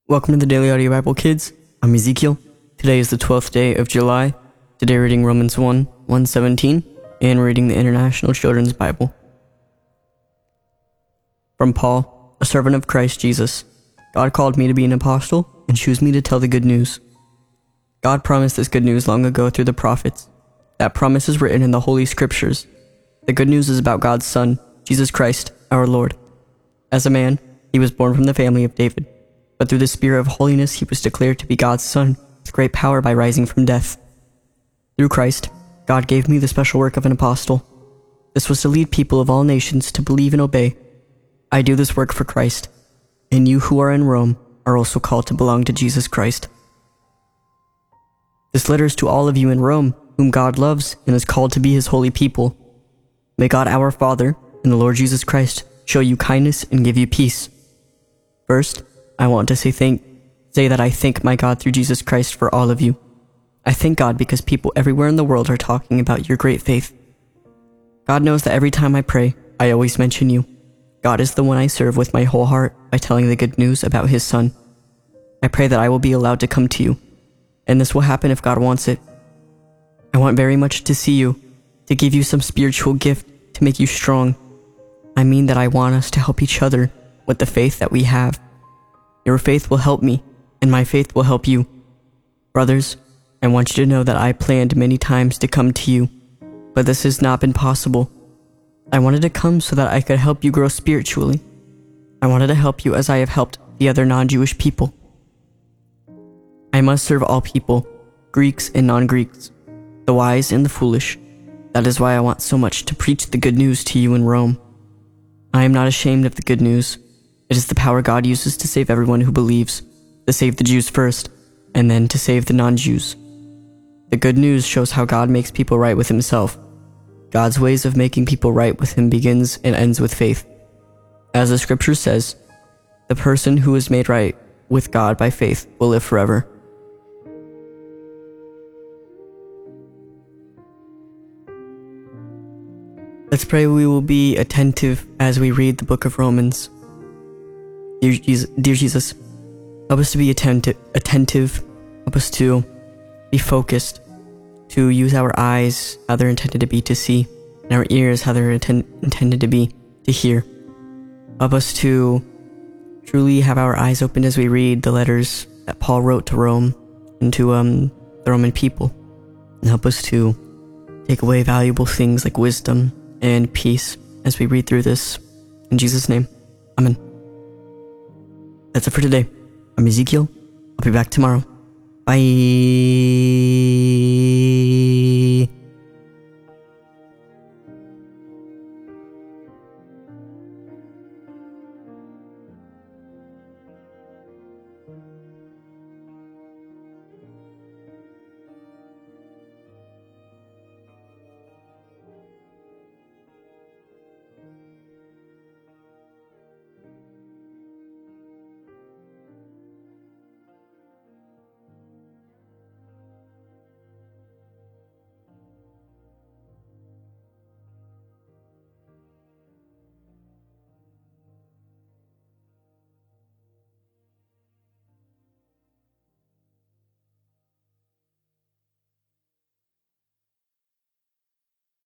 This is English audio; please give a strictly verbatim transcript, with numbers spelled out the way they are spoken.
Welcome to the Daily Audio Bible, kids. I'm Ezekiel. Today is the twelfth day of July. Today we're reading Romans one, one seventeen, and we're reading the International Children's Bible. From Paul, a servant of Christ Jesus. God called me to be an apostle and chose me to tell the good news. God promised this good news long ago through the prophets. That promise is written in the Holy Scriptures. The good news is about God's Son, Jesus Christ, our Lord. As a man, he was born from the family of David. But through the Spirit of holiness he was declared to be God's Son, with great power by rising from death. Through Christ, God gave me the special work of an apostle. This was to lead people of all nations to believe and obey. I do this work for Christ, and you who are in Rome are also called to belong to Jesus Christ. This letter is to all of you in Rome, whom God loves and is called to be his holy people. May God our Father and the Lord Jesus Christ show you kindness and give you peace. First, I want to say thank, say that I thank my God through Jesus Christ for all of you. I thank God because people everywhere in the world are talking about your great faith. God knows that every time I pray, I always mention you. God is the one I serve with my whole heart by telling the good news about his Son. I pray that I will be allowed to come to you, and this will happen if God wants it. I want very much to see you, to give you some spiritual gift to make you strong. I mean that I want us to help each other with the faith that we have. Your faith will help me, and my faith will help you. Brothers, I want you to know that I planned many times to come to you, but this has not been possible. I wanted to come so that I could help you grow spiritually. I wanted to help you as I have helped the other non-Jewish people. I must serve all people, Greeks and non-Greeks, the wise and the foolish. That is why I want so much to preach the good news to you in Rome. I am not ashamed of the good news. It is the power God uses to save everyone who believes, to save the Jews first, and then to save the non-Jews. The good news shows how God makes people right with himself. God's ways of making people right with him begins and ends with faith. As the scripture says, the person who is made right with God by faith will live forever. Let's pray we will be attentive as we read the book of Romans. Dear Jesus, dear Jesus, help us to be attentive, attentive, help us to be focused, to use our eyes how they're intended to be to see, and our ears how they're inten- intended to be to hear. Help us to truly have our eyes open as we read the letters that Paul wrote to Rome and to um, the Roman people, and help us to take away valuable things like wisdom and peace as we read through this. In Jesus' name, Amen. That's it for today. I'm Ezekiel. I'll be back tomorrow. Bye.